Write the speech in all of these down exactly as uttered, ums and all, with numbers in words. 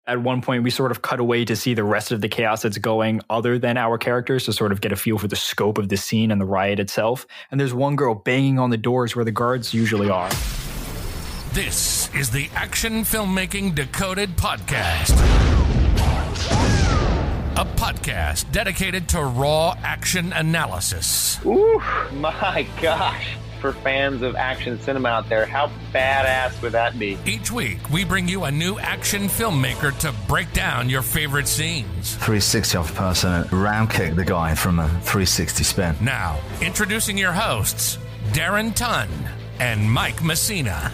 At one point, we sort of cut away to see the rest of the chaos that's going other than our characters to sort of get a feel for the scope of the scene and the riot itself. And there's one girl banging on the doors where the guards usually are. This is the Action Filmmaking Decoded Podcast. A podcast dedicated to raw action analysis. Ooh, my gosh. For fans of action cinema out there, how badass would that be? Each week, we bring you a new action filmmaker to break down your favorite scenes. three sixty off person, round kick the guy from a three sixty spin. Now, introducing your hosts, Darren Tunn and Mike Messina.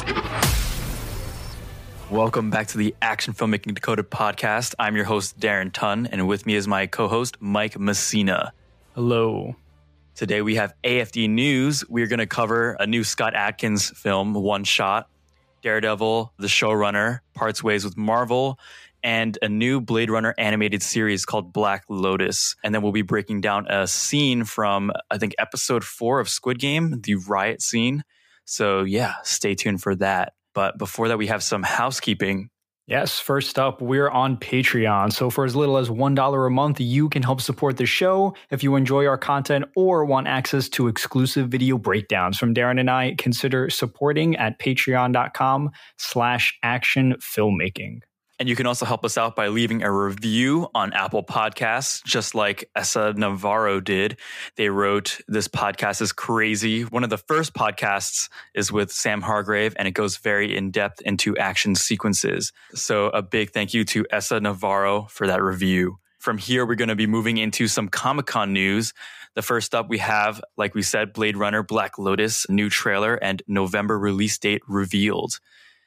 Welcome back to the Action Filmmaking Decoded Podcast. I'm your host, Darren Tunn, and with me is my co-host, Mike Messina. Hello. Today we have A F D News. We're going to cover a new Scott Adkins film, One Shot, Daredevil, The Showrunner, Parts Ways with Marvel, and a new Blade Runner animated series called Black Lotus. And then we'll be breaking down a scene from, I think, episode four of Squid Game, the riot scene. So yeah, stay tuned for that. But before that, we have some housekeeping. Yes, first up, we're on Patreon. So for as little as one dollar a month, you can help support the show. If you enjoy our content or want access to exclusive video breakdowns from Darren and I, consider supporting at patreon.com slash action filmmaking. And you can also help us out by leaving a review on Apple Podcasts, just like Essa Navarro did. They wrote, "This podcast is crazy." One of the first podcasts is with Sam Hargrave, and it goes very in-depth into action sequences. So a big thank you to Essa Navarro for that review. From here, we're going to be moving into some Comic-Con news. The first up we have, like we said, Blade Runner Black Lotus, new trailer and November release date revealed.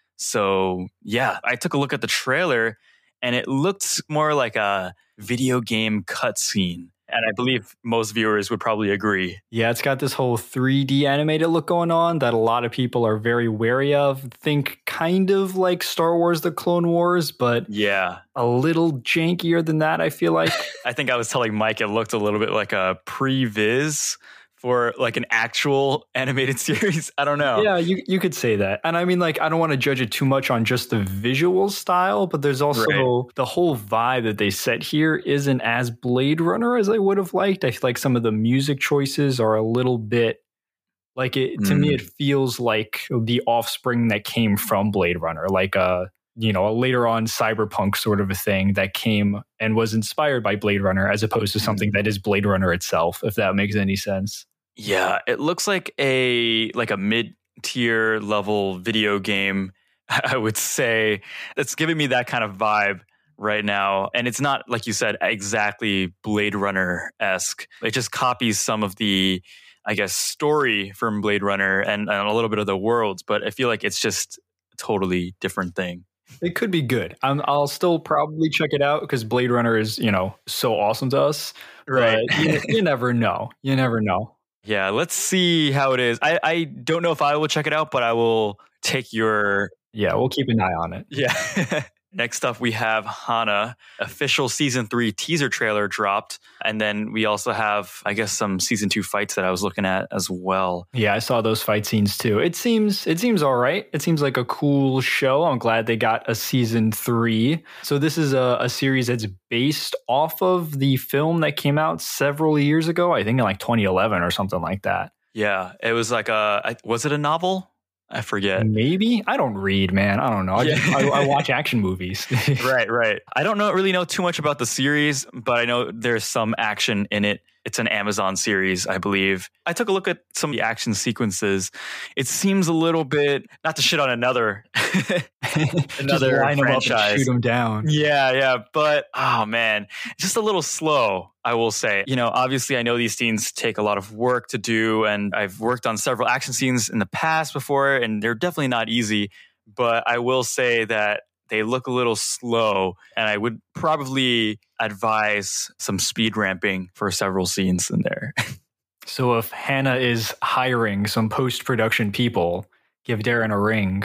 So, yeah, I took a look at the trailer and it looked more like a video game cutscene. And I believe most viewers would probably agree. Yeah, it's got this whole three D animated look going on that a lot of people are very wary of. Think kind of like Star Wars The Clone Wars, but yeah, a little jankier than that, I feel like. I think I was telling Mike it looked a little bit like a pre-viz for like an actual animated series. I don't know. Yeah, you you could say that. And I mean, like, I don't want to judge it too much on just the visual style, but there's also right. the whole vibe that they set here isn't as Blade Runner as I would have liked. I feel like some of the music choices are a little bit like it to mm. me, it feels like the offspring that came from Blade Runner, like a you know, a later on cyberpunk sort of a thing that came and was inspired by Blade Runner as opposed to something that is Blade Runner itself, if that makes any sense. Yeah, it looks like a like a mid-tier level video game, I would say. It's giving me that kind of vibe right now. And it's not, like you said, exactly Blade Runner-esque. It just copies some of the, I guess, story from Blade Runner and, and a little bit of the worlds, but I feel like it's just a totally different thing. It could be good. I'm, I'll still probably check it out because Blade Runner is, you know, so awesome to us. Right. But you, you never know. You never know. Yeah, let's see how it is. I, I don't know if I will check it out, but I will take your... Yeah, we'll keep an eye on it. Yeah. Next up, we have Hana. Official season three teaser trailer dropped. And then we also have, I guess, some season two fights that I was looking at as well. Yeah, I saw those fight scenes too. It seems it seems all right. It seems like a cool show. I'm glad they got a season three. So this is a, a series that's based off of the film that came out several years ago. I think in like twenty eleven or something like that. Yeah, it was like a, was it a novel? I forget. Maybe. I don't read, man. I don't know. I, Yeah. just, I, I watch action movies. Right, right. I don't know really know too much about the series, but I know there's some action in it. It's an Amazon series, I believe. I took a look at some of the action sequences. It seems a little bit, not to shit on another, another just line them up and franchise. shoot them down. Yeah, yeah. But, oh man, just a little slow, I will say. You know, obviously I know these scenes take a lot of work to do, and I've worked on several action scenes in the past before, and they're definitely not easy. But I will say that they look a little slow, and I would probably advise some speed ramping for several scenes in there. So if Hannah is hiring some post-production people, give Darren a ring.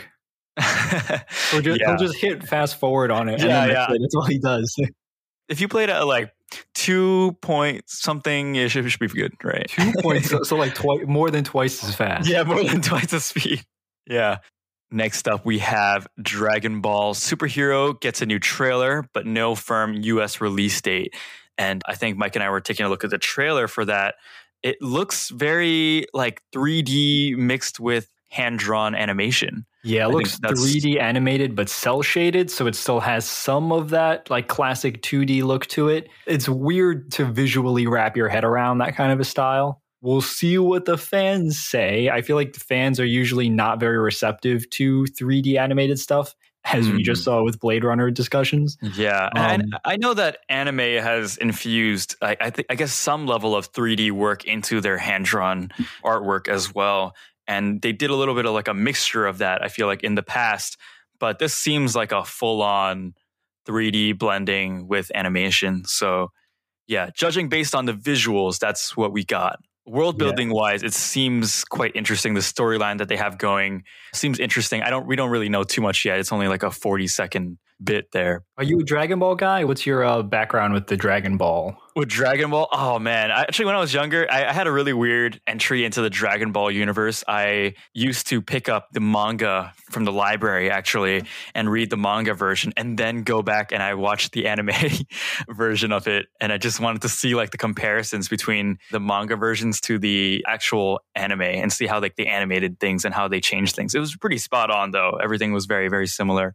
Or just, Yeah. He'll just hit fast forward on it. Yeah, and then yeah. that's, it. That's all he does. If you played at like two point something, it should, it should be good, right? Two points, so, so like twi- more than twice as fast. Yeah, more than twice the speed. Yeah. Next up, we have Dragon Ball Superhero gets a new trailer, but no firm U S release date. And I think Mike and I were taking a look at the trailer for that. It looks very like three D mixed with hand-drawn animation. Yeah, it I looks three D animated, but cell shaded. So it still has some of that like classic two D look to it. It's weird to visually wrap your head around that kind of a style. We'll see what the fans say. I feel like the fans are usually not very receptive to three D animated stuff, as mm. we just saw with Blade Runner discussions. Yeah, um, and I know that anime has infused, I, I think, I guess, some level of three D work into their hand-drawn artwork as well. And they did a little bit of like a mixture of that, I feel like, in the past. But this seems like a full-on three D blending with animation. So, yeah, judging based on the visuals, that's what we got. World building yeah. wise, it seems quite interesting. The storyline that they have going seems interesting. I don't, we don't really know too much yet. It's only like a forty second bit there. Are you a Dragon Ball guy? What's your uh, background with the Dragon Ball? With Dragon Ball? Oh man. I, actually, when I was younger, I, I had a really weird entry into the Dragon Ball universe. I used to pick up the manga from the library actually and read the manga version and then go back and I watched the anime version of it. And I just wanted to see like the comparisons between the manga versions to the actual anime and see how like they animated things and how they changed things. It was pretty spot on though. Everything was very, very similar.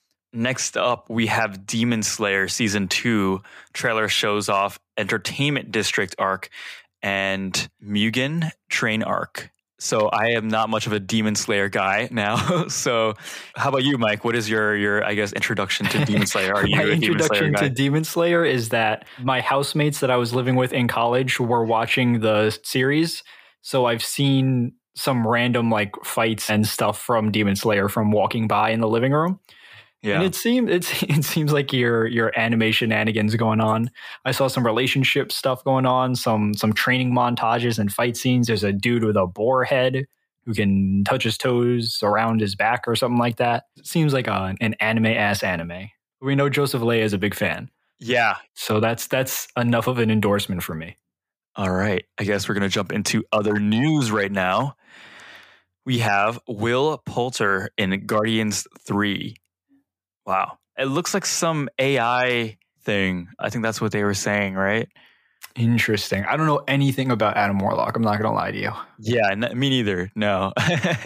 Next up, we have Demon Slayer Season two. Trailer shows off Entertainment District arc and Mugen Train arc. So I am not much of a Demon Slayer guy now. So how about you, Mike? What is your, your I guess, introduction to Demon Slayer? Are you my a Demon introduction Slayer guy? to Demon Slayer is that my housemates that I was living with in college were watching the series. So I've seen some random like fights and stuff from Demon Slayer from walking by in the living room. Yeah. And it seems it's it seems like your your anime shenanigans going on. I saw some relationship stuff going on, some some training montages and fight scenes. There's a dude with a boar head who can touch his toes around his back or something like that. It seems like a, an anime ass anime. We know Joseph Leia is a big fan. Yeah. So that's that's enough of an endorsement for me. All right. I guess we're gonna jump into other news right now. We have Will Poulter in Guardians three. Wow. It looks like some A I thing. I think that's what they were saying, right? Interesting. I don't know anything about Adam Warlock. I'm not going to lie to you. Yeah, n- me neither. No.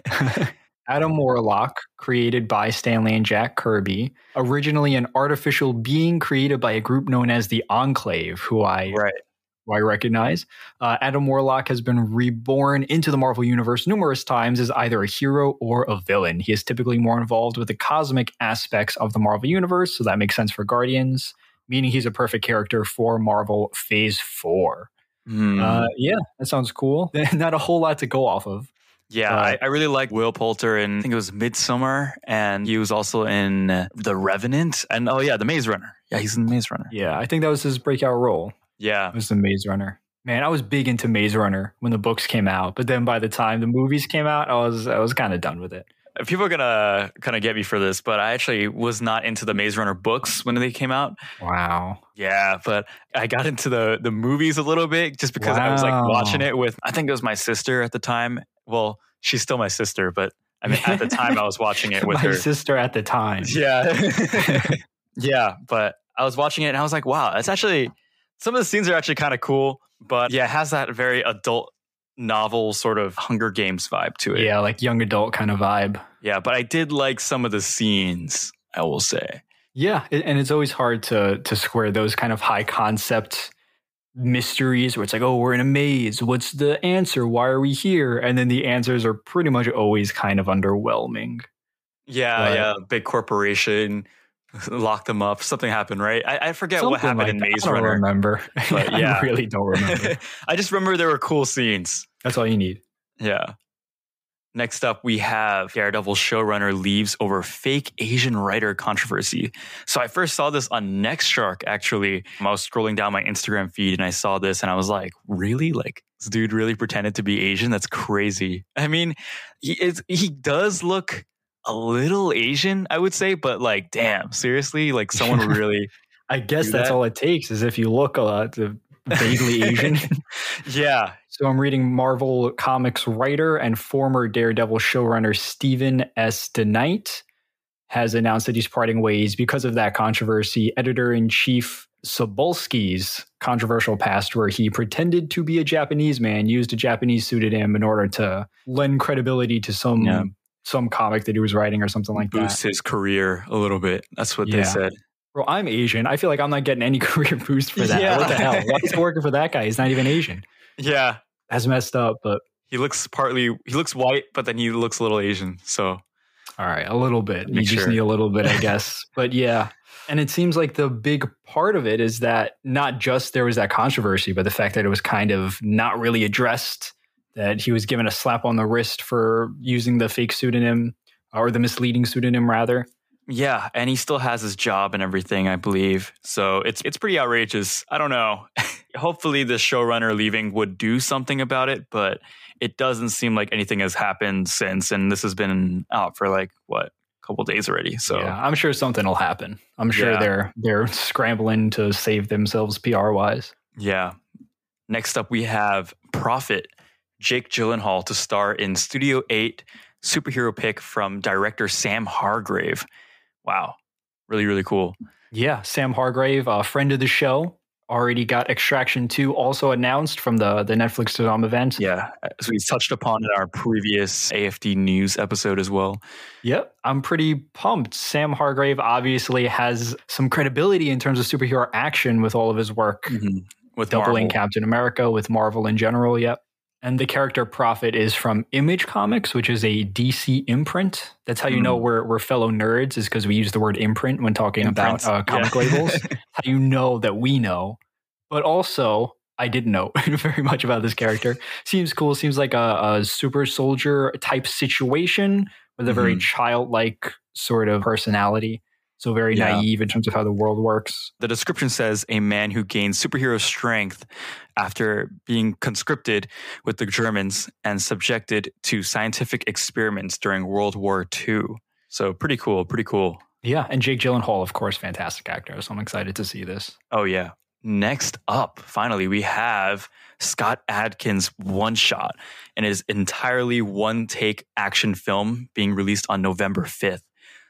Adam Warlock, created by Stanley and Jack Kirby, originally an artificial being created by a group known as the Enclave, who I... Right. I recognize. Uh, Adam Warlock has been reborn into the Marvel Universe numerous times as either a hero or a villain. He is typically more involved with the cosmic aspects of the Marvel Universe, so that makes sense for Guardians, meaning he's a perfect character for Marvel Phase four. Mm. Uh, yeah, that sounds cool. Not a whole lot to go off of. Yeah, uh, I, I really like Will Poulter in, I think it was Midsommar, and he was also in uh, The Revenant, and oh yeah, The Maze Runner. Yeah, he's in The Maze Runner. Yeah, I think that was his breakout role. Yeah. It was the Maze Runner. Man, I was big into Maze Runner when the books came out, but then by the time the movies came out, I was I was kind of done with it. People are going to kind of get me for this, but I actually was not into the Maze Runner books when they came out. Wow. Yeah, but I got into the the movies a little bit just because wow. I was like watching it with, I think it was my sister at the time. Well, she's still my sister, but I mean, at the time I was watching it with my her. My sister at the time. Yeah. Yeah, but I was watching it and I was like, wow, it's actually... Some of the scenes are actually kind of cool, but yeah, it has that very adult novel sort of Hunger Games vibe to it. Yeah, like young adult kind of vibe. Yeah, but I did like some of the scenes, I will say. Yeah, and it's always hard to to square those kind of high concept mysteries where it's like, oh, we're in a maze. What's the answer? Why are we here? And then the answers are pretty much always kind of underwhelming. Yeah, but, yeah, big corporation. Lock them up. Something happened, right? I, I forget what happened like in Maze I don't Runner. remember. But yeah. I really don't remember. I just remember there were cool scenes. That's all you need. Yeah. Next up, we have Daredevil showrunner leaves over fake Asian writer controversy. So I first saw this on Nextshark, actually. I was scrolling down my Instagram feed and I saw this and I was like, really? Like, this dude really pretended to be Asian? That's crazy. I mean, he is, he does look a little Asian, I would say, but like, damn, seriously, like someone really. I guess that's that? all it takes is if you look a lot, to vaguely Asian. Yeah. So I'm reading Marvel Comics writer and former Daredevil showrunner Stephen S. DeKnight has announced that he's parting ways because of that controversy. Editor-in-chief Sobolski's controversial past where he pretended to be a Japanese man, used a Japanese pseudonym in order to lend credibility to some yeah. some comic that he was writing or something like Boost that. Boost his career a little bit. That's what yeah. they said. Bro, I'm Asian. I feel like I'm not getting any career boost for that. Yeah. What the hell? Why is it working for that guy? He's not even Asian. Yeah. That's messed up, but... He looks partly... He looks white, but then he looks a little Asian, so... All right, a little bit. Make you just sure. need a little bit, I guess. But yeah. And it seems like the big part of it is that not just there was that controversy, but the fact that it was kind of not really addressed, that he was given a slap on the wrist for using the fake pseudonym, or the misleading pseudonym, rather. Yeah, and he still has his job and everything, I believe. So it's it's pretty outrageous. I don't know. Hopefully the showrunner leaving would do something about it, but it doesn't seem like anything has happened since. And this has been out for like, what, a couple days already. So yeah, I'm sure something will happen. I'm sure yeah. they're they're scrambling to save themselves P R-wise. Yeah. Next up, we have Prophet, Jake Gyllenhaal to star in Studio eight superhero pick from director Sam Hargrave. Wow. Really, really cool. Yeah. Sam Hargrave, a friend of the show, already got Extraction two also announced from the, the Netflix Shazam event. Yeah. As we touched upon in our previous A F D News episode as well. Yep. I'm pretty pumped. Sam Hargrave obviously has some credibility in terms of superhero action with all of his work. Mm-hmm. With doubling Marvel. Captain America, with Marvel in general. Yep. And the character Prophet is from Image Comics, which is a D C imprint. That's how you mm. know we're we're fellow nerds, is because we use the word imprint when talking imprint. about uh, comic yeah. labels. How you know that we know. But also, I didn't know very much about this character. Seems cool. Seems like a, a super soldier type situation with a very mm-hmm. childlike sort of personality. So very yeah. naive in terms of how the world works. The description says a man who gains superhero strength after being conscripted with the Germans and subjected to scientific experiments during World War Two. So pretty cool, pretty cool. Yeah, and Jake Gyllenhaal, of course, fantastic actor. So I'm excited to see this. Oh, yeah. Next up, finally, we have Scott Adkins' One Shot, and his entirely one-take action film being released on November fifth.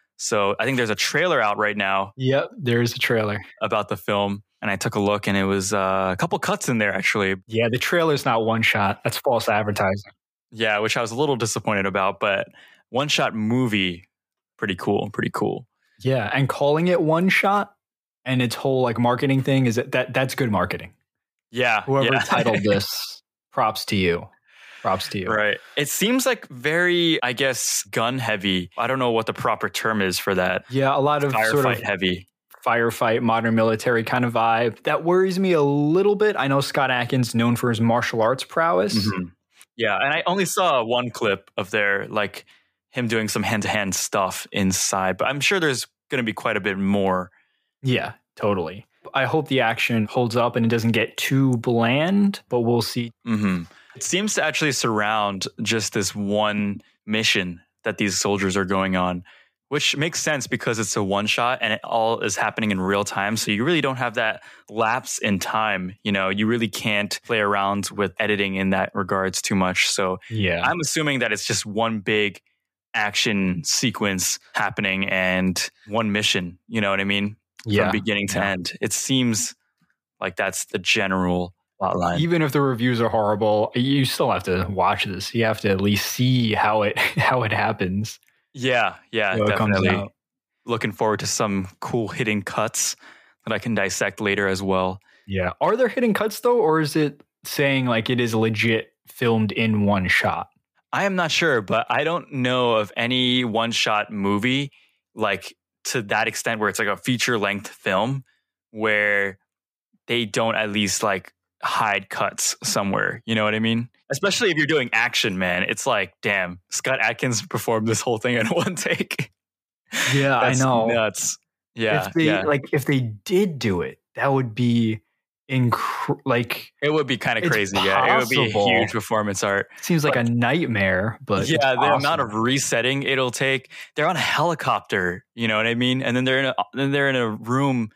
So I think there's a trailer out right now. Yep, there is a trailer about the film. And I took a look and it was uh, a couple cuts in there, actually. Yeah, the trailer's not One Shot. That's false advertising. Yeah, which I was a little disappointed about. But One Shot movie, pretty cool, pretty cool. Yeah, and calling it One Shot and its whole like marketing thing, is that, that that's good marketing. Yeah. Whoever yeah. titled this, props to you. Props to you. Right. It seems like very, I guess, gun heavy. I don't know what the proper term is for that. Yeah, a lot of firefight sort of heavy. Firefight, modern military kind of vibe. That worries me a little bit. I know Scott Adkins known for his martial arts prowess. Mm-hmm. Yeah, and I only saw one clip of their, like, him doing some hand-to-hand stuff inside. But I'm sure there's going to be quite a bit more. Yeah, totally. I hope the action holds up and it doesn't get too bland, but we'll see. Mm-hmm. It seems to actually surround just this one mission that these soldiers are going on, which makes sense because it's a one shot and it all is happening in real time. So you really don't have that lapse in time. You know, you really can't play around with editing in that regards too much. So yeah, I'm assuming that it's just one big action sequence happening and one mission. You know what I mean? Yeah. From beginning to yeah. end. It seems like that's the general plotline. Even if the reviews are horrible, you still have to watch this. You have to at least see how it how it happens. Yeah, yeah, so definitely. Looking forward to some cool hidden cuts that I can dissect later as well. Yeah. Are there hidden cuts though, or is it saying like it is legit filmed in one shot? I am not sure, but I don't know of any one shot movie like to that extent where it's like a feature length film where they don't at least like hide cuts somewhere. You know what I mean? Especially if you're doing action, man. It's like, damn, Scott Adkins performed this whole thing in one take. Yeah, I know. Nuts. Yeah. If they yeah. like if they did do it, that would be inc- like it would be kind of crazy. Possible. Yeah. It would be a huge performance art. Seems like but, a nightmare, but yeah, the amount of resetting it'll take. They're on a helicopter, you know what I mean? And then they're in a then they're in a room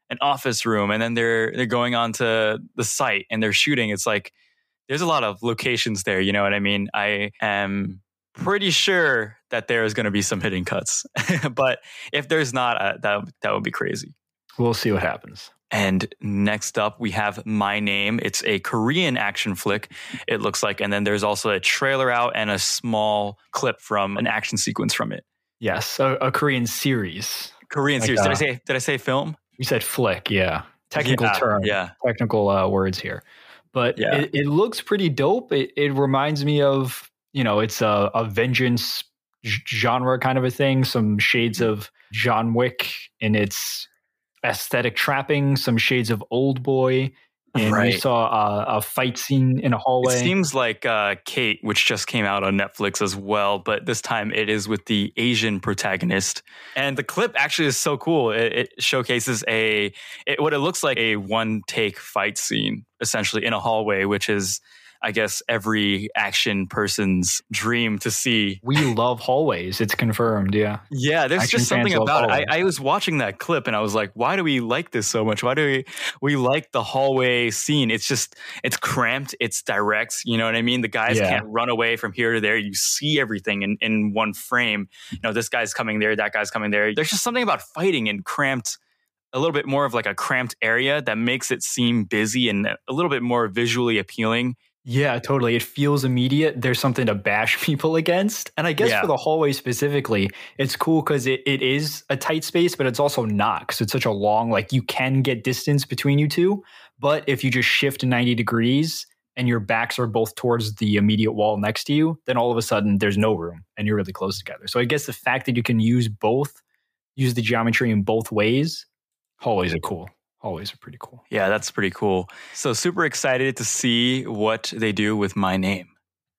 an office room, and then they're they're going on to the site and they're shooting. It's like there's a lot of locations there. You know what I mean? I am pretty sure that there is going to be some hidden cuts, but if there's not, uh, that that would be crazy. We'll see what happens. And next up, we have My Name. It's a Korean action flick, it looks like. And then there's also a trailer out and a small clip from an action sequence from it. Yes, a, a Korean series. Korean like series. Did uh, I say did I say film? You said flick, yeah. Technical yeah, term. Yeah. Technical uh, words here. But yeah. it, it looks pretty dope. It, it reminds me of, you know, it's a, a vengeance g- genre kind of a thing. Some shades of John Wick in its aesthetic trapping, some shades of Old Boy, and right. we saw a, a fight scene in a hallway. It seems like uh, Kate, which just came out on Netflix as well, but this time it is with the Asian protagonist. And the clip actually is so cool. It, it showcases a it, what it looks like a one take fight scene, essentially in a hallway, which is, I guess, every action person's dream to see. We love hallways. It's confirmed. Yeah. Yeah. There's action just something about it. I, I was watching that clip and I was like, why do we like this so much? Why do we, we like the hallway scene? It's just, it's cramped. It's direct. You know what I mean? The guys yeah. can't run away from here to there. You see everything in, in one frame. You know, this guy's coming there. That guy's coming there. There's just something about fighting in cramped, a little bit more of like a cramped area that makes it seem busy and a little bit more visually appealing. Yeah, totally. It feels immediate. There's something to bash people against. And I guess yeah. for the hallway specifically, it's cool because it, it is a tight space, but it's also not, because it's such a long, like you can get distance between you two. But if you just shift ninety degrees and your backs are both towards the immediate wall next to you, then all of a sudden there's no room and you're really close together. So I guess the fact that you can use both, use the geometry in both ways, hallways are cool. Hallways are pretty cool. Yeah, that's pretty cool. So super excited to see what they do with My Name.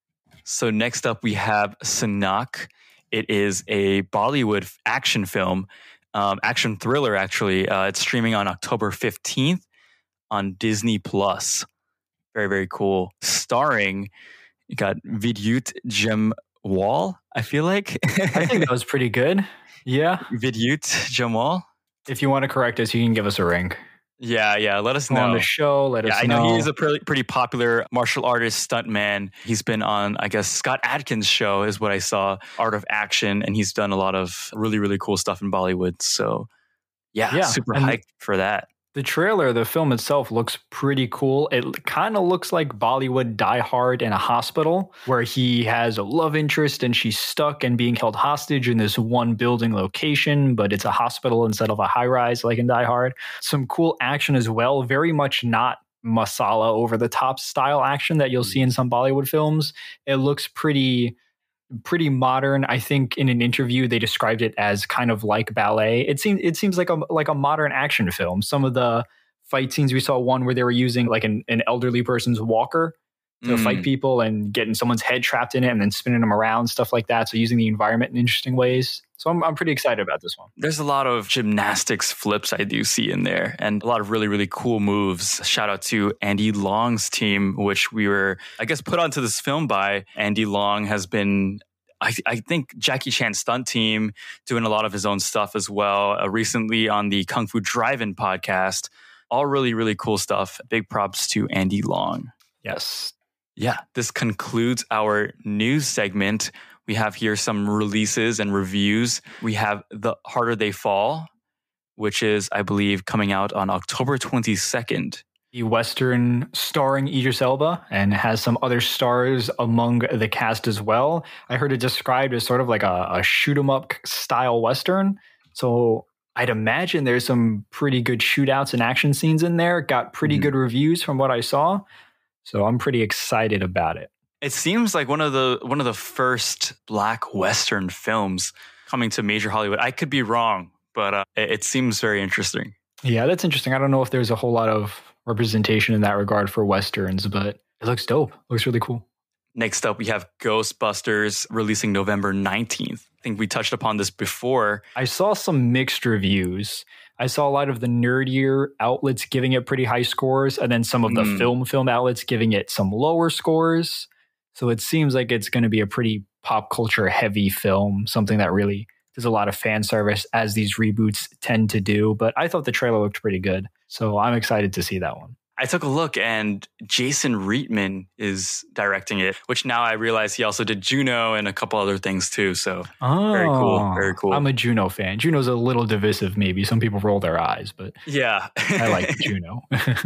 So next up we have Sanak. It is a Bollywood action film, um, action thriller actually. Uh, it's streaming on October fifteenth on Disney Plus. Very, very cool. Starring, you got Vidyut Jamwal, I feel like. I think that was pretty good. Yeah. Vidyut Jamwal. If you want to correct us, you can give us a ring. Yeah, yeah. Let us Come know. on the show. Let yeah, us I know. know he is a pretty, pretty popular martial artist, stuntman. He's been on, I guess, Scott Adkins' show is what I saw, Art of Action, and he's done a lot of really, really cool stuff in Bollywood. So, yeah, Yeah, super and hyped for that. The trailer, the film itself looks pretty cool. It kind of looks like Bollywood Die Hard in a hospital where he has a love interest and she's stuck and being held hostage in this one building location, but it's a hospital instead of a high rise like in Die Hard. Some cool action as well. Very much not masala over the top style action that you'll see in some Bollywood films. It looks pretty pretty modern. I think in an interview they described it as kind of like ballet. It seems it seems like a like a modern action film. Some of the fight scenes, we saw one where they were using like an, an elderly person's walker to Mm. fight people and getting someone's head trapped in it and then spinning them around, stuff like that. So using the environment in interesting ways. So I'm I'm pretty excited about this one. There's a lot of gymnastics flips I do see in there and a lot of really, really cool moves. Shout out to Andy Long's team, which we were, I guess, put onto this film by. Andy Long has been, I, I think, Jackie Chan's stunt team, doing a lot of his own stuff as well. Uh, recently on the Kung Fu Drive-In podcast. All really, really cool stuff. Big props to Andy Long. Yes. Yeah, this concludes our news segment. We have here some releases and reviews. We have The Harder They Fall, which is, I believe, coming out on October twenty-second. The Western starring Idris Elba and has some other stars among the cast as well. I heard it described as sort of like a, a shoot 'em up style Western. So I'd imagine there's some pretty good shootouts and action scenes in there. Got pretty Mhm. good reviews from what I saw. So I'm pretty excited about it. It seems like one of the one of the first Black Western films coming to major Hollywood. I could be wrong, but uh, it, it seems very interesting. Yeah, that's interesting. I don't know if there's a whole lot of representation in that regard for Westerns, but it looks dope. It looks really cool. Next up, we have Ghostbusters releasing November nineteenth. I think we touched upon this before. I saw some mixed reviews. I saw a lot of the nerdier outlets giving it pretty high scores, and then some of the Mm. film film outlets giving it some lower scores. So it seems like it's going to be a pretty pop culture heavy film, something that really there's a lot of fan service as these reboots tend to do. But I thought the trailer looked pretty good. So I'm excited to see that one. I took a look and Jason Reitman is directing it, which now I realize he also did Juno and a couple other things too. So oh, very cool. Very cool. I'm a Juno fan. Juno's a little divisive, maybe. Some people roll their eyes, but yeah, I like Juno.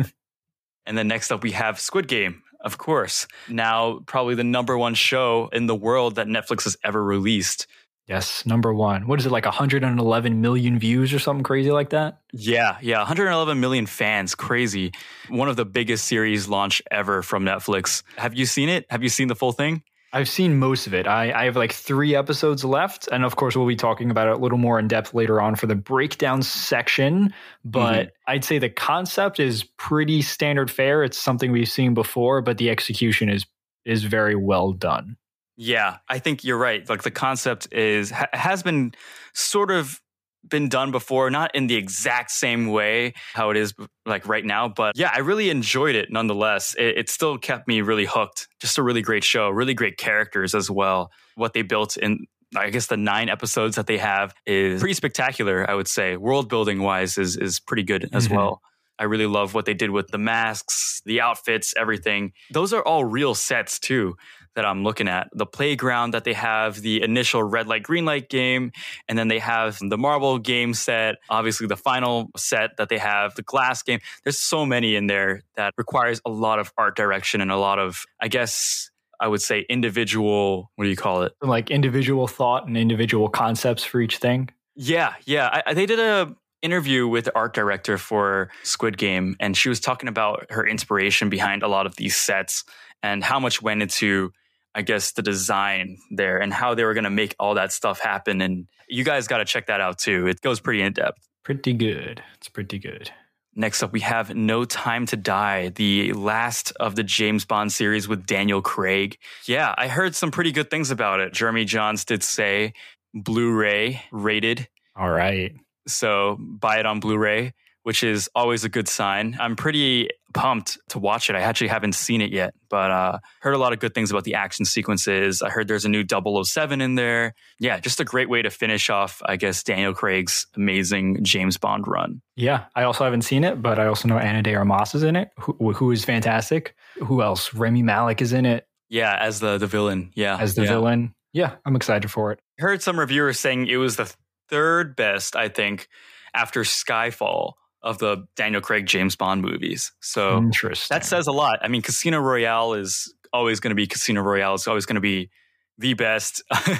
And then next up, we have Squid Game, of course. Now, probably the number one show in the world that Netflix has ever released. Yes, number one. What is it, like one hundred eleven million views or something crazy like that? Yeah, yeah, one hundred eleven million fans. Crazy. One of the biggest series launch ever from Netflix. Have you seen it? Have you seen the full thing? I've seen most of it. I, I have like three episodes left. And of course, we'll be talking about it a little more in depth later on for the breakdown section. But mm-hmm. I'd say the concept is pretty standard fare. It's something we've seen before, but the execution is is very well done. Yeah, I think you're right. Like the concept is ha- has been sort of been done before, not in the exact same way how it is like right now. But yeah, I really enjoyed it nonetheless. It, it still kept me really hooked. Just a really great show, really great characters as well. What they built in, I guess the nine episodes that they have is pretty spectacular, I would say. World building wise is, is pretty good as mm-hmm. well. I really love what they did with the masks, the outfits, everything. Those are all real sets too that I'm looking at. The playground that they have, the initial red light, green light game, and then they have the marble game set, obviously the final set that they have, the glass game. There's so many in there that requires a lot of art direction and a lot of, I guess, I would say individual, what do you call it? Like individual thought and individual concepts for each thing? Yeah, yeah. I, they did a interview with the art director for Squid Game, and she was talking about her inspiration behind a lot of these sets and how much went into, I guess, the design there and how they were going to make all that stuff happen. And you guys got to check that out too. It goes pretty in depth. Pretty good. It's pretty good. Next up, we have No Time to Die, the last of the James Bond series with Daniel Craig. Yeah, I heard some pretty good things about it. Jeremy Jahns did say Blu-ray rated. All right. So buy it on Blu-ray, which is always a good sign. I'm pretty pumped to watch it. I actually haven't seen it yet, but uh, heard a lot of good things about the action sequences. I heard there's a new double oh seven in there. Yeah, just a great way to finish off, I guess, Daniel Craig's amazing James Bond run. Yeah, I also haven't seen it, but I also know Ana de Armas is in it, who, who is fantastic. Who else? Rami Malek is in it. Yeah, as the, the villain. Yeah. As the yeah. villain. Yeah, I'm excited for it. I heard some reviewers saying it was the third best, I think, after Skyfall of the Daniel Craig James Bond movies. So interesting. That says a lot. I mean, Casino Royale is always going to be Casino Royale. It's always going to be the best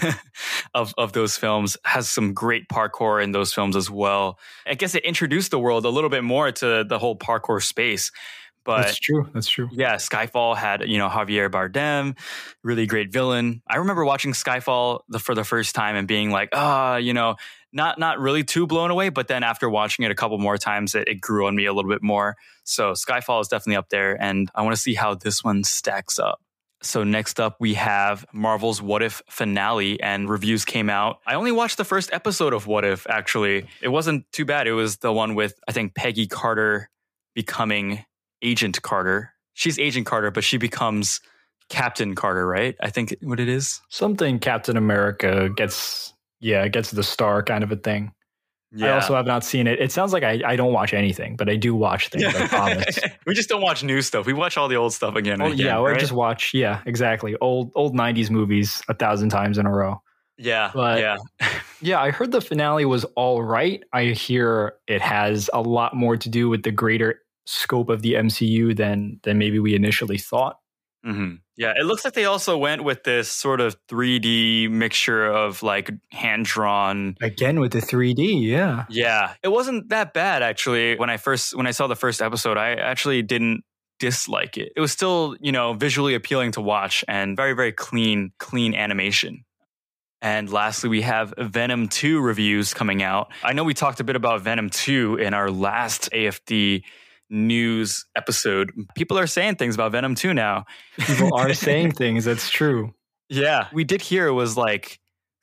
of, of those films. Has some great parkour in those films as well. I guess it introduced the world a little bit more to the whole parkour space. But that's true. That's true. Yeah, Skyfall had, you know, Javier Bardem, really great villain. I remember watching Skyfall the, for the first time and being like, ah, oh, you know, not not really too blown away. But then after watching it a couple more times, it, it grew on me a little bit more. So Skyfall is definitely up there. And I want to see how this one stacks up. So next up, we have Marvel's What If finale, and reviews came out. I only watched the first episode of What If, actually. It wasn't too bad. It was the one with, I think, Peggy Carter becoming Agent Carter. She's Agent Carter, but she becomes Captain Carter, right? I think what it is. Something Captain America gets, yeah, gets the star kind of a thing. Yeah. I also have not seen it. It sounds like I, I don't watch anything, but I do watch things, I promise. We just don't watch new stuff. We watch all the old stuff again and oh, again, yeah, right? I just watch, yeah, exactly. Old old nineties movies a thousand times in a row. Yeah, but, yeah. yeah, I heard the finale was all right. I hear it has a lot more to do with the greater scope of the M C U than than maybe we initially thought. Mm-hmm. Yeah, it looks like they also went with this sort of three D mixture of like hand-drawn. Again with the three D, yeah. Yeah, it wasn't that bad actually. When I first when I saw the first episode, I actually didn't dislike it. It was still, you know, visually appealing to watch and very, very clean, clean animation. And lastly, we have Venom two reviews coming out. I know we talked a bit about Venom two in our last A F D news episode. People are saying things about Venom two now. People are saying things. That's true. Yeah. We did hear it was like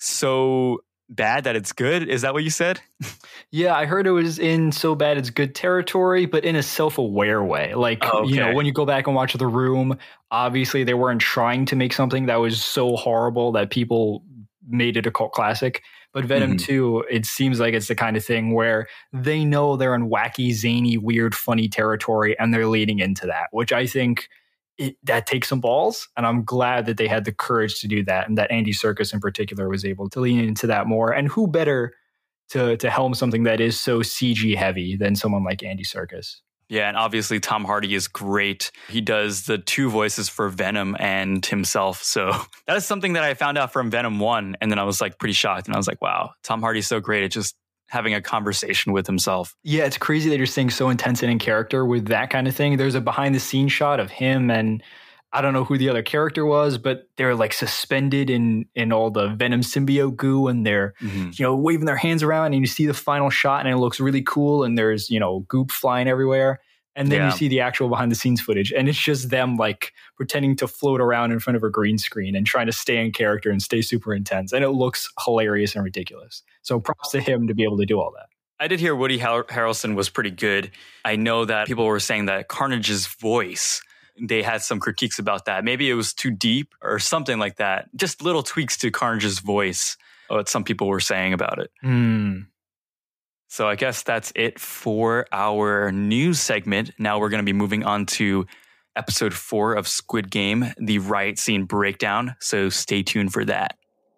so bad that it's good. Is that what you said? Yeah, I heard it was in so bad it's good territory, but in a self-aware way. Like, oh, okay. you know, when you go back and watch The Room, obviously they weren't trying to make something that was so horrible that people made it a cult classic. But Venom Mhm. two, it seems like it's the kind of thing where they know they're in wacky, zany, weird, funny territory, and they're leading into that, which I think it, that takes some balls. And I'm glad that they had the courage to do that, and that Andy Serkis in particular was able to lean into that more. And who better to to helm something that is so C G heavy than someone like Andy Serkis? Yeah, and obviously Tom Hardy is great. He does the two voices for Venom and himself. So that is something that I found out from Venom one. And then I was like pretty shocked. And I was like, wow, Tom Hardy's so great at just having a conversation with himself. Yeah, it's crazy that you're staying so intense and in character with that kind of thing. There's a behind the scenes shot of him, and I don't know who the other character was, but they're like suspended in in all the Venom symbiote goo, and they're Mm-hmm. you know waving their hands around, and you see the final shot, and it looks really cool, and there's you know goop flying everywhere. And then Yeah. you see the actual behind the scenes footage, and it's just them like pretending to float around in front of a green screen and trying to stay in character and stay super intense. And it looks hilarious and ridiculous. So props to him to be able to do all that. I did hear Woody Har- Harrelson was pretty good. I know that people were saying that Carnage's voice, they had some critiques about that. Maybe it was too deep or something like that. Just little tweaks to Carnage's voice, what some people were saying about it. Hmm. So I guess that's it for our news segment. Now we're going to be moving on to episode four of Squid Game, the riot scene breakdown. So stay tuned for that.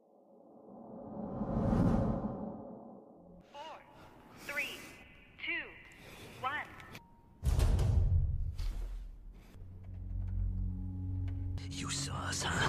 Four, three, two, one. You saw us, huh?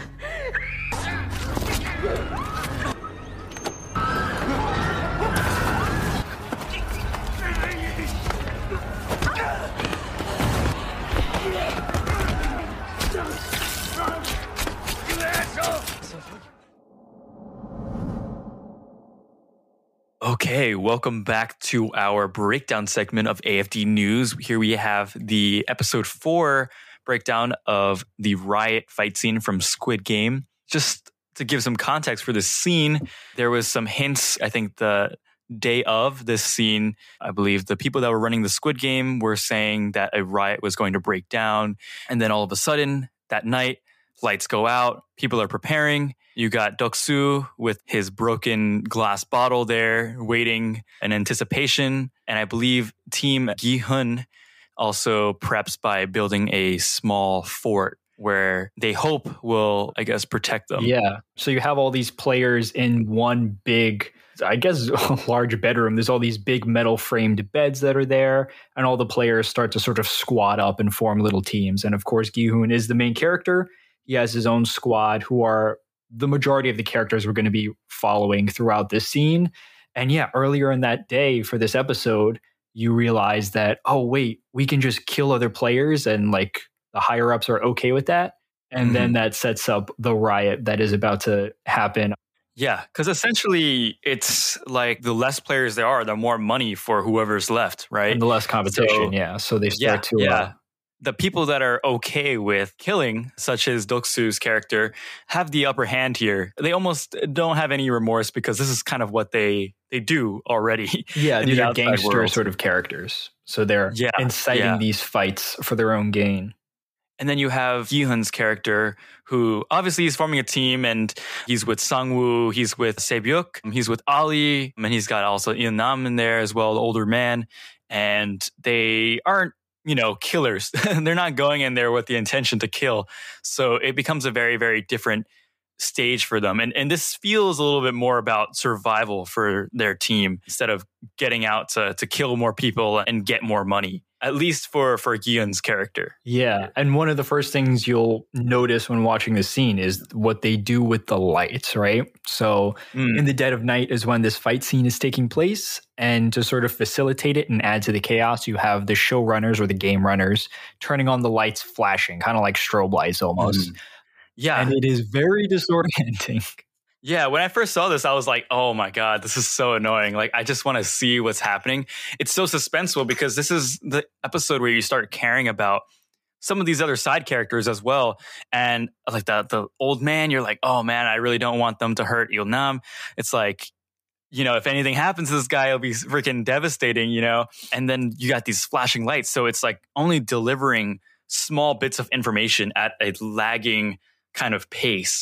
Okay, welcome back to our breakdown segment of A F D News. Here we have the episode four breakdown of the riot fight scene from Squid Game. Just to give some context for this scene, there was some hints, I think the day of this scene, I believe the people that were running the Squid Game were saying that a riot was going to break down. And then all of a sudden, that night, lights go out, people are preparing. You got Deok-soo with his broken glass bottle there, waiting in anticipation. And I believe Team Gi-hun also preps by building a small fort where they hope will, I guess, protect them. Yeah. So you have all these players in one big, I guess, large bedroom. There's all these big metal framed beds that are there, and all the players start to sort of squad up and form little teams. And of course, Gi-hun is the main character. He has his own squad who are the majority of the characters we're going to be following throughout this scene. And yeah, earlier in that day for this episode, you realize that, oh, wait, we can just kill other players, and like the higher ups are okay with that. And Mhm. then that sets up the riot that is about to happen. Yeah, because essentially it's like the less players there are, the more money for whoever's left, right? And the less competition, So- yeah. So they yeah, start to, yeah. uh, The people that are okay with killing, such as Deok-soo's character, have the upper hand here. They almost don't have any remorse because this is kind of what they they do already. yeah, in these the are outside gangster world. sort of characters. So they're Yeah, inciting yeah. these fights for their own gain. And then you have Gi-hun's character, who obviously is forming a team, and he's with Sang-woo, he's with Se-byuk, he's with Ali, and he's got also Ian Nam in there as well, the older man. And they aren't, you know, killers. They're not going in there with the intention to kill. So it becomes a very, very different stage for them. And and this feels a little bit more about survival for their team instead of getting out to to kill more people and get more money. At least for for Gi-hun's character. Yeah. And one of the first things you'll notice when watching this scene is what they do with the lights, right? So Mm. in the dead of night is when this fight scene is taking place. And to sort of facilitate it and add to the chaos, you have the showrunners or the game runners turning on the lights flashing, kind of like strobe lights almost. Mm. Yeah. And it is very disorienting. Yeah, when I first saw this, I was like, oh my God, this is so annoying. Like, I just want to see what's happening. It's so suspenseful because this is the episode where you start caring about some of these other side characters as well. And like the, the old man, you're like, oh man, I really don't want them to hurt Il Nam. It's like, you know, if anything happens to this guy, it'll be freaking devastating, you know? And then you got these flashing lights. So it's like only delivering small bits of information at a lagging kind of pace.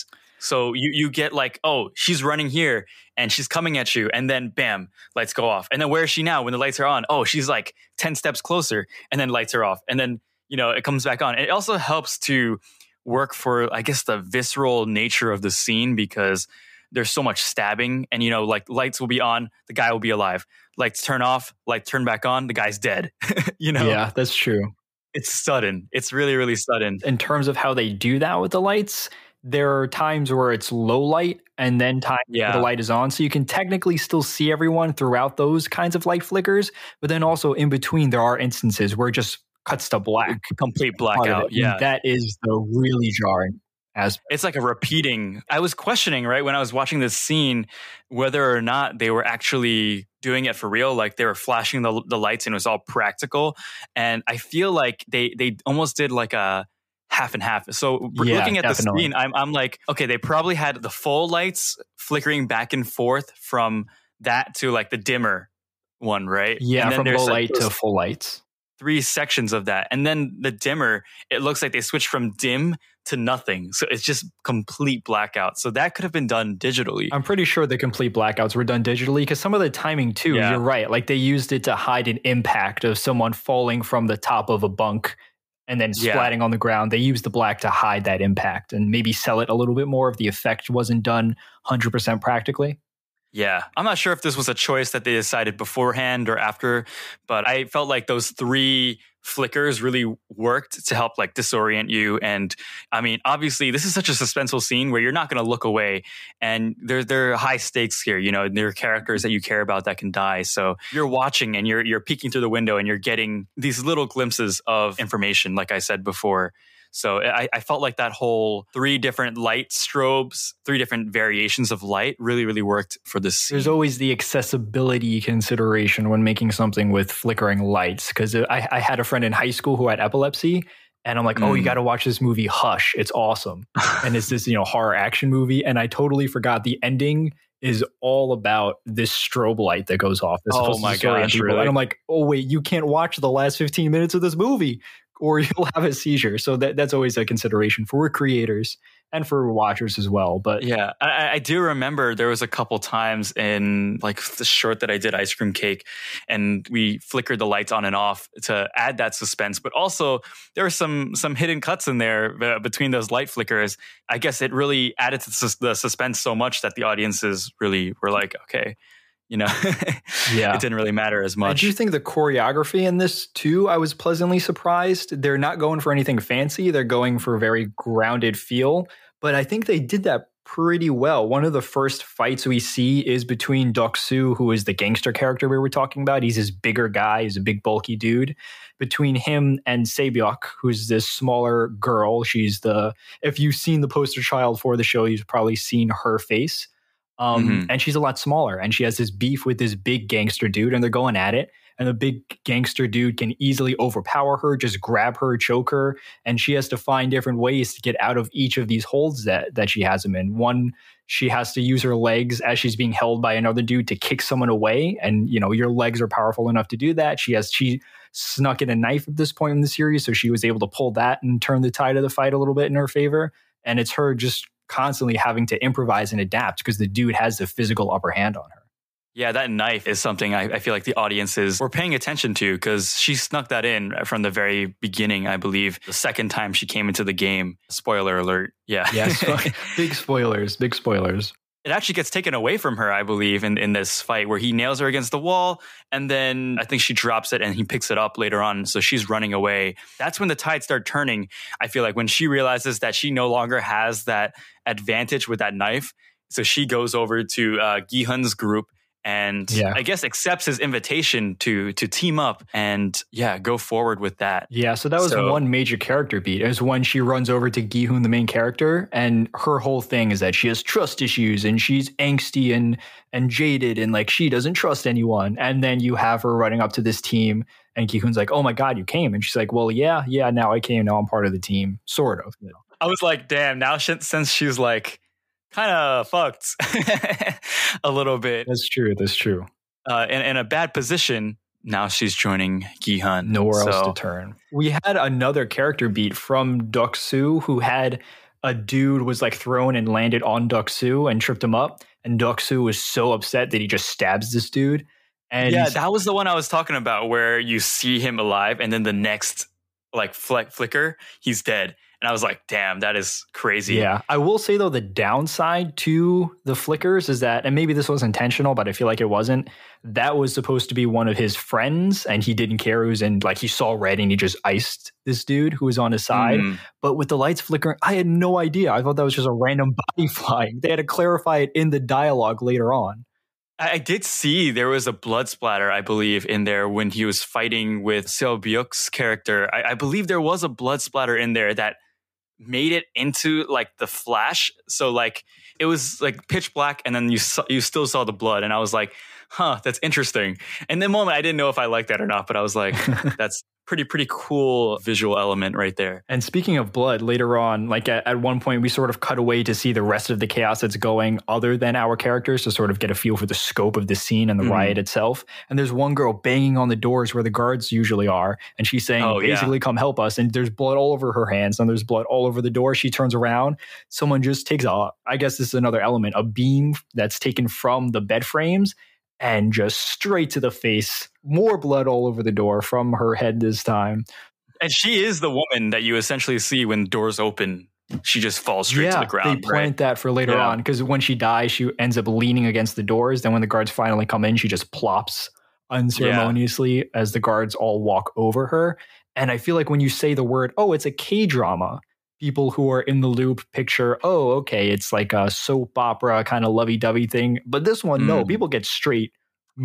So you you get like, oh, she's running here and she's coming at you, and then bam, lights go off. And then where is she now when the lights are on? Oh, she's like ten steps closer, and then lights are off. And then, you know, it comes back on. And it also helps to work for, I guess, the visceral nature of the scene, because there's so much stabbing, and, you know, like lights will be on, the guy will be alive. Lights turn off, lights turn back on, the guy's dead. You know? Yeah, that's true. It's sudden. It's really, really sudden. In terms of how they do that with the lights, there are times where it's low light and then times Yeah. where the light is on. So you can technically still see everyone throughout those kinds of light flickers. But then also in between, there are instances where it just cuts to black. Complete part of blackout. it. Yeah. That is the really jarring aspect. It's like a repeating. I was questioning, right, when I was watching this scene, whether or not they were actually doing it for real. Like they were flashing the, the lights and it was all practical. And I feel like they they almost did like a half and half. So Yeah, looking at definitely. the scene, I'm, I'm like, okay, they probably had the full lights flickering back and forth from that to like the dimmer one, right? Yeah, And then from there's low like light those to full lights. three sections of that. And then the dimmer, it looks like they switched from dim to nothing. So it's just complete blackout. So that could have been done digitally. I'm pretty sure the complete blackouts were done digitally, because some of the timing too, Yeah. you're right. Like they used it to hide an impact of someone falling from the top of a bunk and then Yeah. splatting on the ground. They used the black to hide that impact and maybe sell it a little bit more if the effect wasn't done one hundred percent practically. Yeah. I'm not sure if this was a choice that they decided beforehand or after, but I felt like those three flickers really worked to help like disorient you. And I mean, obviously this is such a suspenseful scene where you're not going to look away, and there, there are high stakes here. You know, there are characters that you care about that can die. So you're watching and you're, you're peeking through the window and you're getting these little glimpses of information, like I said before. So I, I felt like that whole three different light strobes, three different variations of light really, really worked for this scene. There's always the accessibility consideration when making something with flickering lights, because I, I had a friend in high school who had epilepsy, and I'm like, oh, you Mm. got to watch this movie Hush. It's awesome. And it's this, you know, horror action movie. And I totally forgot the ending is all about this strobe light that goes off. That's Oh supposed to my disorient gosh, people. really? And I'm like, oh, wait, you can't watch the last fifteen minutes of this movie or you'll have a seizure. So that, that's always a consideration for creators and for watchers as well. But Yeah, I, I do remember there was a couple times in like the short that I did, Ice Cream Cake, and we flickered the lights on and off to add that suspense. But also there were some some hidden cuts in there uh, between those light flickers. I guess it really added to the sus- the suspense so much that the audiences really were like, okay, you know, Yeah. it didn't really matter as I much. do think the choreography in this too, I was pleasantly surprised. They're not going for anything fancy. They're going for a very grounded feel. But I think they did that pretty well. One of the first fights we see is between Deok-soo, who is the gangster character we were talking about. He's this bigger guy. He's a big bulky dude. Between him and Se-byuk, who's this smaller girl. She's the, if you've seen the poster child for the show, you've probably seen her face. Um, Mhm. And she's a lot smaller, and she has this beef with this big gangster dude, and they're going at it. And the big gangster dude can easily overpower her, just grab her, choke her, and she has to find different ways to get out of each of these holds that that she has him in. One, she has to use her legs as she's being held by another dude to kick someone away, and you know your legs are powerful enough to do that. She has she snuck in a knife at this point in the series, so she was able to pull that and turn the tide of the fight a little bit in her favor. And it's her just constantly having to improvise and adapt because the dude has the physical upper hand on her. Yeah, that knife is something I, I feel like the audiences were paying attention to, because she snuck that in from the very beginning, I believe, the second time she came into the game. Spoiler alert. Yeah. Yes, big spoilers, big spoilers. It actually gets taken away from her, I believe, in, in this fight where he nails her against the wall. And then I think she drops it and he picks it up later on. So she's running away. That's when the tide started turning. I feel like when she realizes that she no longer has that advantage with that knife. So she goes over to uh, Gi-hun's group and Yeah. I guess accepts his invitation to to team up and yeah, go forward with that. Yeah, so that was So- one major character beat. It was when she runs over to Gi-hun, the main character, and her whole thing is that she has trust issues and she's angsty and and jaded and like she doesn't trust anyone. And then you have her running up to this team and Gi-hun's like, "Oh my god, you came." And she's like, "Well, yeah, yeah, now I came. Now I'm part of the team." Sort of, you know. I was like, damn, now she, since she's like kind of fucked a little bit That's true. That's true. uh, in, in a bad position, now she's joining Gi-hun. Nowhere else So- to turn. We had another character beat from Deok-soo who had a dude was like thrown and landed on Deok-Soo and tripped him up. And Deok-Soo was so upset that he just stabs this dude. And yeah, that was the one I was talking about where you see him alive and then the next like flick, flicker, he's dead. And I was like, damn, that is crazy. Yeah. I will say, though, the downside to the flickers is that, and maybe this was intentional, but I feel like it wasn't, that was supposed to be one of his friends and he didn't care. He was in, like, he saw red and he just iced this dude who was on his side. Mm. But with the lights flickering, I had no idea. I thought that was just a random body flying. They had to clarify it in the dialogue later on. I did see there was a blood splatter, I believe, in there when he was fighting with Seo Byuk's character. I, I believe there was a blood splatter in there that made it into like the flash. So like it was like pitch black and then you saw, you still saw the blood. And I was like, huh, that's interesting. And the moment I didn't know if I liked that or not, but I was like, that's pretty, pretty cool visual element right there. And speaking of blood, later on, like at, at one point, we sort of cut away to see the rest of the chaos that's going other than our characters to sort of get a feel for the scope of the scene and the mm. riot itself. And there's one girl banging on the doors where the guards usually are. And she's saying, oh, basically, yeah. come help us. And there's blood all over her hands and there's blood all over the door. She turns around. Someone just takes a, I guess this is another element, a beam that's taken from the bed frames and just straight to the face. More blood all over the door from her head this time. And she is the woman that you essentially see when doors open. She just falls straight yeah, to the ground. They plant right? that for later yeah. on because when she dies, she ends up leaning against the doors. Then when the guards finally come in, she just plops unceremoniously yeah. as the guards all walk over her. And I feel like when you say the word, oh, it's a K-drama, people who are in the loop picture, oh, okay, it's like a soap opera kind of lovey-dovey thing. But this one, mm. no, people get straight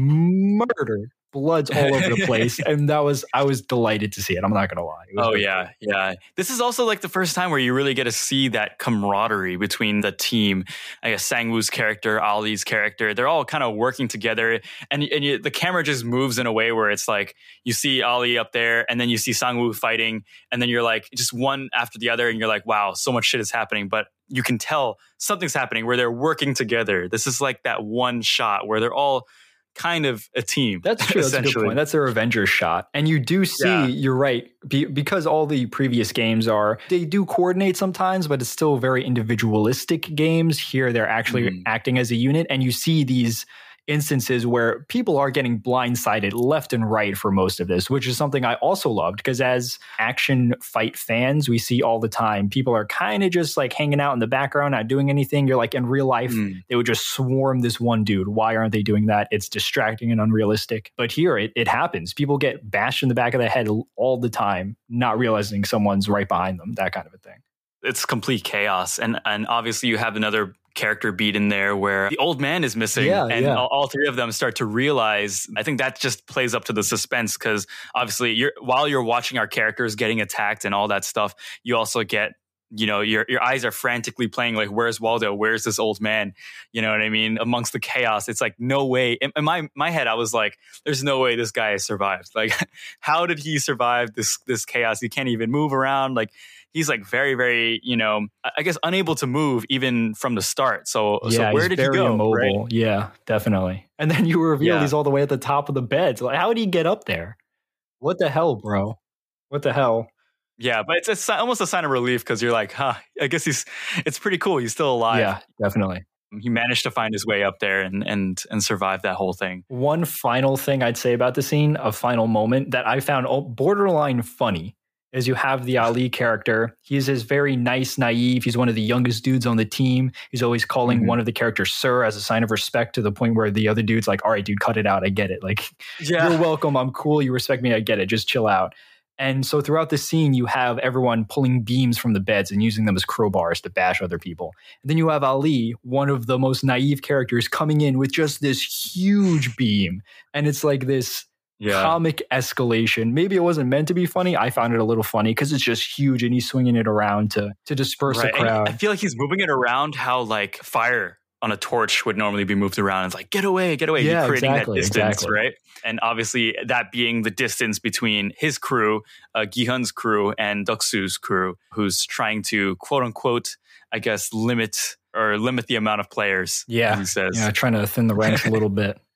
murdered. Blood's all over the place. And that was, I was delighted to see it. I'm not going to lie. Oh, yeah. Cool. Yeah. This is also like the first time where you really get to see that camaraderie between the team. I guess Sang-woo's character, Ali's character, they're all kind of working together. And, and you, the camera just moves in a way where it's like you see Ali up there and then you see Sang-woo fighting. And then you're like just one after the other. And you're like, wow, so much shit is happening. But you can tell something's happening where they're working together. This is like that one shot where they're all kind of a team. That's true. That's a good point. That's their Avengers shot. And you do see, yeah. you're right, be, because all the previous games are, they do coordinate sometimes, but it's still very individualistic games. Here, they're actually mm. acting as a unit. And you see these instances where people are getting blindsided left and right for most of this, which is something I also loved because as action fight fans, we see all the time, people are kind of just like hanging out in the background, not doing anything. You're like, in real life, mm. they would just swarm this one dude. Why aren't they doing that? It's distracting and unrealistic. But here it, it happens. People get bashed in the back of the head all the time, not realizing someone's right behind them, that kind of a thing. It's complete chaos. And, and obviously you have another character beat in there where the old man is missing yeah, and yeah. all, all three of them start to realize. I think that just plays up to the suspense because obviously you're while you're watching our characters getting attacked and all that stuff, you also get, you know, your your eyes are frantically playing like, where's Waldo? Where's this old man? You know what I mean? Amongst the chaos, it's like, no way. In, in my my head, I was like, there's no way this guy has survived. Like, how did he survive this this chaos? He can't even move around. Like, he's like very, very, you know, I guess unable to move even from the start. So, yeah, so where did he go? Immobile. Right? Yeah, definitely. And then you reveal yeah. he's all the way at the top of the bed. So like, how did he get up there? What the hell, bro? What the hell? Yeah, but it's, it's almost a sign of relief because you're like, huh, I guess he's, it's pretty cool. He's still alive. Yeah, definitely. He managed to find his way up there and and and survive that whole thing. One final thing I'd say about the scene, a final moment that I found borderline funny, is you have the Ali character. He's this very nice, naive. He's one of the youngest dudes on the team. He's always calling mm-hmm. one of the characters sir as a sign of respect to the point where the other dude's like, all right, dude, cut it out. I get it. Like, yeah. You're welcome. I'm cool. You respect me. I get it. Just chill out. And so throughout the scene, you have everyone pulling beams from the beds and using them as crowbars to bash other people. And then you have Ali, one of the most naive characters, coming in with just this huge beam. And it's like this yeah. comic escalation. Maybe it wasn't meant to be funny. I found it a little funny because it's just huge and he's swinging it around to, to disperse right. the crowd. And I feel like he's moving it around how like fire on a torch would normally be moved around. It's like, get away, get away. Yeah, You're creating exactly, that distance, exactly. right? And obviously that being the distance between his crew, uh, Gi-hun's crew, and Deok-Soo's crew, who's trying to, quote unquote, I guess, limit or limit the amount of players. Yeah, he says. Yeah, trying to thin the ranks a little bit.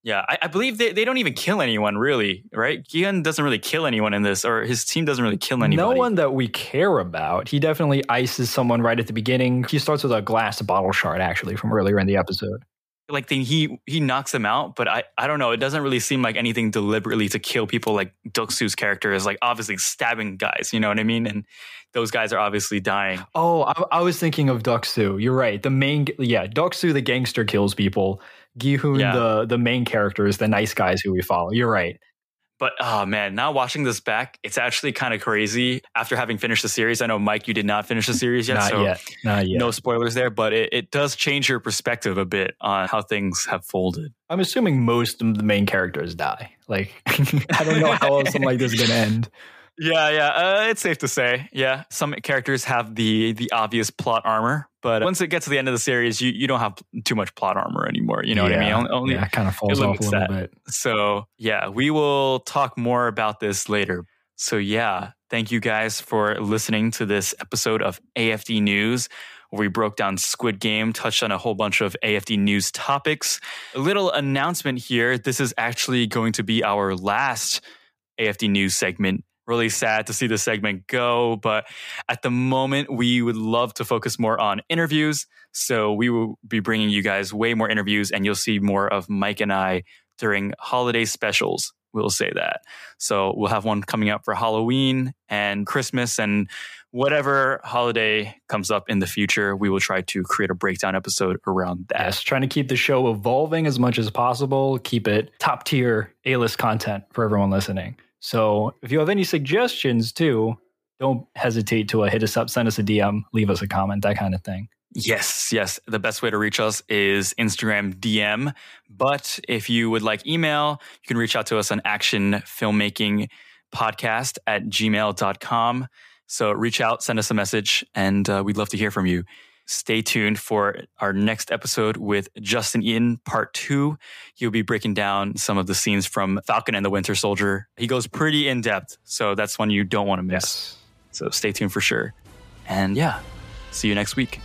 Yeah, I, I believe they, they don't even kill anyone, really, right? Gi-hun doesn't really kill anyone in this, or his team doesn't really kill anybody. No one that we care about. He definitely ices someone right at the beginning. He starts with a glass bottle shard, actually, from earlier in the episode. Like the, he he knocks them out, but I, I don't know. It doesn't really seem like anything deliberately to kill people. Like Deok-su's character is like obviously stabbing guys, you know what I mean? And those guys are obviously dying. Oh, I, I was thinking of Deok-su. You're right. The main, yeah, Deok-su, the gangster, kills people. Gi-hun, yeah. the the main character, is the nice guys who we follow. You're right. But, oh man, now watching this back, it's actually kind of crazy. After having finished the series, I know, Mike, you did not finish the series yet. Not so yet. Not yet. No spoilers there, but it, it does change your perspective a bit on how things have folded. I'm assuming most of the main characters die. Like, I don't know how else something like this is going to end. Yeah, yeah, uh, it's safe to say. Yeah, some characters have the the obvious plot armor, but once it gets to the end of the series, you, you don't have too much plot armor anymore. You know yeah, what I mean? Only, yeah, it kind of falls off a little that. bit. So yeah, we will talk more about this later. So yeah, thank you guys for listening to this episode of A F D News, where we broke down Squid Game, touched on a whole bunch of A F D News topics. A little announcement here. This is actually going to be our last A F D News segment. Really sad to see the segment go, but at the moment, we would love to focus more on interviews. So we will be bringing you guys way more interviews, and you'll see more of Mike and I during holiday specials. We'll say that. So we'll have one coming up for Halloween and Christmas, and whatever holiday comes up in the future, we will try to create a breakdown episode around that. Yes, trying to keep the show evolving as much as possible, keep it top tier A-list content for everyone listening. So if you have any suggestions too, don't hesitate to uh, hit us up, send us a D M, leave us a comment, that kind of thing. Yes, yes. The best way to reach us is Instagram D M. But if you would like email, you can reach out to us on Action Filmmaking Podcast at gmail dot com. So reach out, send us a message, and uh, we'd love to hear from you. Stay tuned for our next episode with Justin Yin, part two. He'll be breaking down some of the scenes from Falcon and the Winter Soldier. He goes pretty in depth, so that's one you don't want to miss. Yes. So stay tuned for sure. And yeah, see you next week.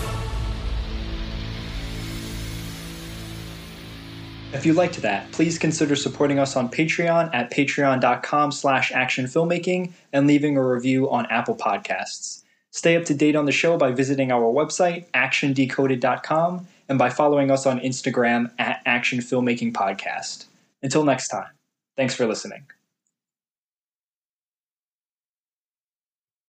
If you liked that, please consider supporting us on Patreon at patreon.com slash actionfilmmaking and leaving a review on Apple Podcasts. Stay up to date on the show by visiting our website, action decoded dot com, and by following us on Instagram at Action Filmmaking Podcast. Until next time, thanks for listening.